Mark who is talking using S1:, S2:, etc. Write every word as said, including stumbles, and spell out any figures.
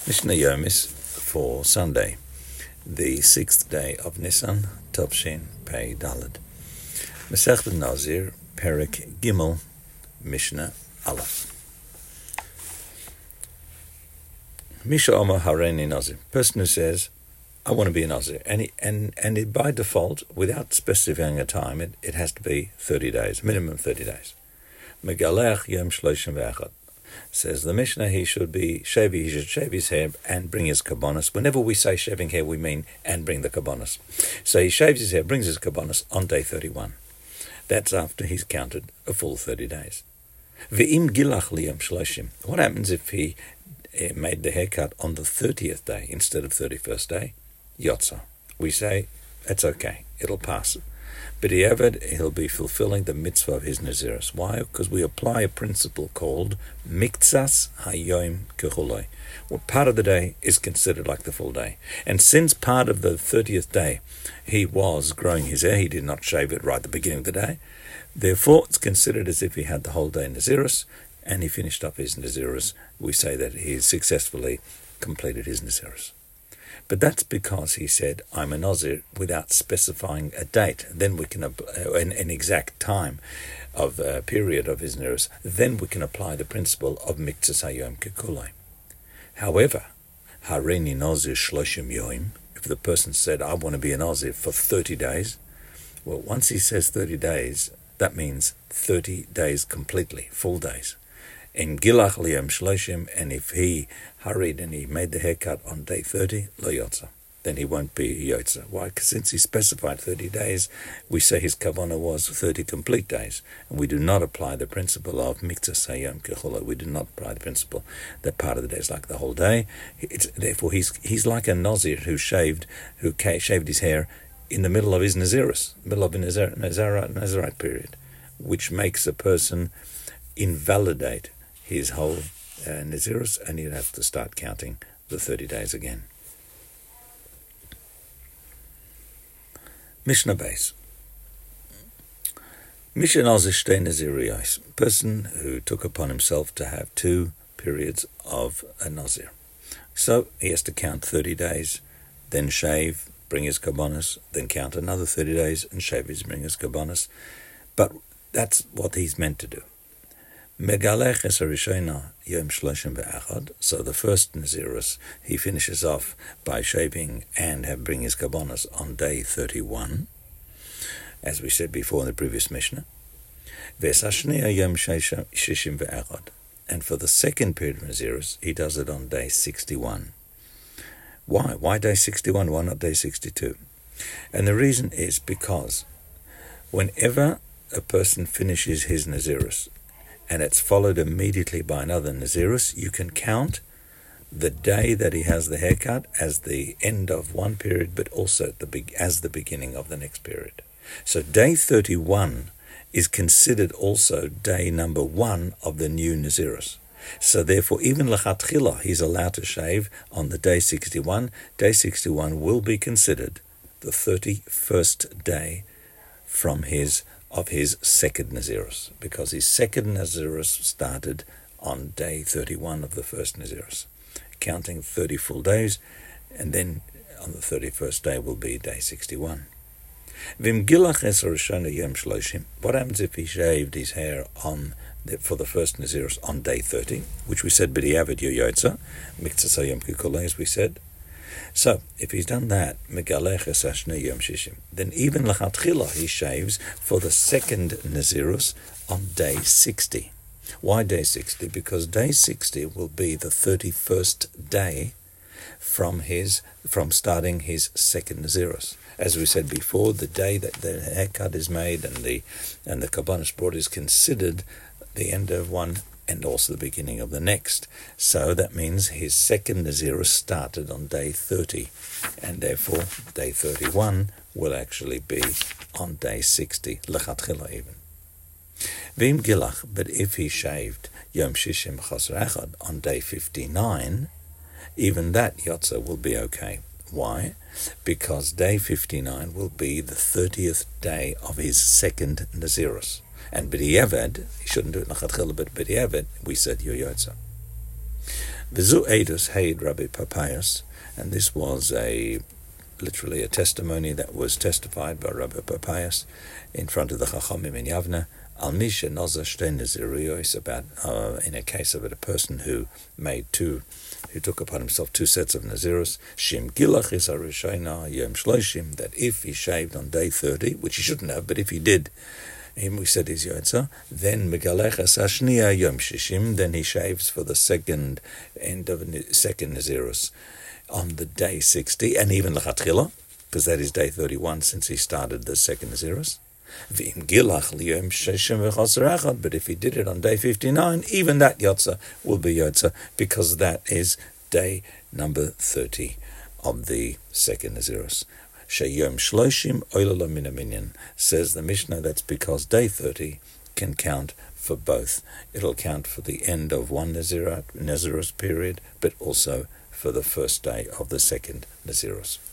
S1: Mishnah Yomis for Sunday, the sixth day of Nisan, Tovshin Pei Daled. Masechet Nazir, Perek Gimel, Mishnah Aleph. Misha Omer Hareini Nazir, person who says, I want to be a Nazir, and he, and and it, by default, without specifying a time, it, it has to be thirty days, minimum thirty days. Megalech Yom Shloshim Ve'echad. Says the Mishnah, he should be shave, he should shave his hair and bring his kabbonos. Whenever we say shaving hair, we mean and bring the kabbonos. So he shaves his hair, brings his kabbonos on day thirty-one. That's after he's counted a full thirty days. Ve'im gilach liyom shloshim. What happens if he uh, made the haircut on the thirtieth day instead of thirty-first day? Yotza. We say, that's okay, it'll pass. But he'll be fulfilling the mitzvah of his Nazirus. Why? Because we apply a principle called miktsas hayom kechuloi. Well, part of the day is considered like the full day. And since part of the thirtieth day he was growing his hair, he did not shave it right at the beginning of the day, therefore it's considered as if he had the whole day Nazirus, and he finished up his Nazirus. We say that he successfully completed his Nazirus. But that's because he said, I'm a Nazir, without specifying a date. Then we can, uh, an, an exact time of a uh, period of his Nazirus. Then we can apply the principle of Miktsas Hayom Kekulai. However, Hareini Nazir Shloshim Yoim, if the person said, I want to be a Nazir for thirty days, well, once he says thirty days, that means thirty days completely, full days. In Gilach Liyom Shloshim, and if he hurried and he made the haircut on day thirty, Lo Yotza, then he won't be Yotza. Why? Because since he specified thirty days, we say his kavanah was thirty complete days, and we do not apply the principle of Miktsas Hayom Kechuloi. We do not apply the principle that part of the day is like the whole day. It's, therefore, he's he's like a Nazir who shaved who shaved his hair in the middle of his Nazirus, middle of a Nazir, Nazir, Nazirite period, which makes a person invalidate his whole uh, Nazirus, and he'd have to start counting the thirty days again. Mishnah base. Mishnah Nazir shtei Naziriyos, person who took upon himself to have two periods of a Nazir. So he has to count thirty days, then shave, bring his kabbonos, then count another thirty days and shave his, bring his kabbonos. But that's what he's meant to do. Megalech es harishona yom shloshim ve'echad. So the first Nazirus he finishes off by shaving and have bring his kabbonos on day thirty-one, as we said before in the previous Mishnah. Ve'es hashniya yom shishim ve'echad. And for the second period of Nazirus, he does it on day sixty-one. Why? Why day sixty-one? Why not day sixty-two? And the reason is because whenever a person finishes his Nazirus, and it's followed immediately by another Nazirus, you can count the day that he has the haircut as the end of one period, but also the be- as the beginning of the next period. So day thirty-one is considered also day number one of the new Nazirus. So therefore, even Lechatchila, he's allowed to shave on the day sixty-one. Day sixty-one will be considered the thirty-first day from his of his second Nazirus, because his second Nazirus started on day thirty-one of the first Nazirus, counting thirty full days, and then on the thirty-first day will be day sixty-one. Vim gilach es harishona yom shloshim. What happens if he shaved his hair on the, for the first Nazirus on day thirty, which we said b'diavad yoyotza, miktsas hayom kechuloi, as we said. So, if he's done that, megalech es hashni yom shishim, then even lechatchila he shaves for the second Nazirus on day sixty. Why day sixty? Because day sixty will be the thirty-first day from his from starting his second Nazirus. As we said before, the day that the haircut is made and the and the kabbonos brought is considered the end of one and also the beginning of the next. So that means his second Nazirus started on day thirty, and therefore day thirty-one will actually be on day sixty, lechatchila even. Vim gilach, but if he shaved yom shishim chaser echad on day fifty-nine, even that yotza will be okay. Why? Because day fifty-nine will be the thirtieth day of his second Nazirus. And b'diavad, he shouldn't do it lechatchila, but b'diavad, we said yoyotza. Vizu Edus Heid Rabbi Papias, and this was a literally a testimony that was testified by Rabbi Papias in front of the Chachamim in Yavne, Al Misha Noza Shtei Naziriyos, about uh, in a case of it, a person who made two, who took upon himself two sets of Nazirus, Shim Gilach is Arishayna Yom Shloshim, that if he shaved on day thirty, which he shouldn't have, but if he did, him we said is Yotza, then Megalech Asashniya Yom Shishim, then he shaves for the second end of second Nazirus on the day sixty, and even L'chatchila, because that is day thirty-one since he started the second Nazirus. But if he did it on day fifty-nine, even that Yotza will be Yotza, because that is day number thirty of the second Nazirus. Sheyom Shloshim Oilala Minaminyan, says the Mishnah, that's because day thirty can count for both. It'll count for the end of one Nazirus, Nazirus period, but also for the first day of the second Nazirus.